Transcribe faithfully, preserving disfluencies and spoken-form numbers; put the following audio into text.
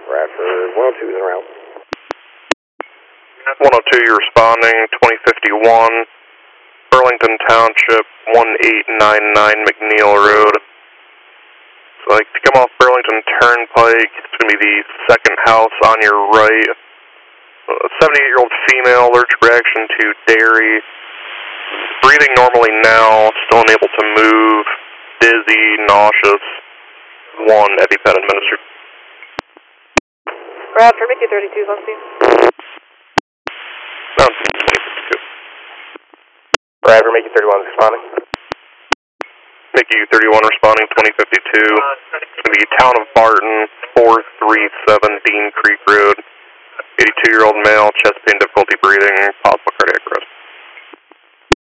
Bradford, one oh two is en route. one oh two, you're responding, twenty fifty-one, Burlington Township, one eight nine nine McNeil Road. So like to come off Burlington Turnpike, it's going to be the second house on your right. A seventy-eight-year-old female, allergic reaction to dairy. Breathing normally now, still unable to move, dizzy, nauseous. One EpiPen administered. Bradford, Mickey thirty-two is on scene. Sounds twenty fifty-two. Bradford, Mickey thirty-one is responding. Mickey thirty-one responding, twenty fifty-two. In the town of Barton, four three seven Dean Creek Road. eighty-two-year-old male, chest pain, difficulty breathing, possible cardiac arrest.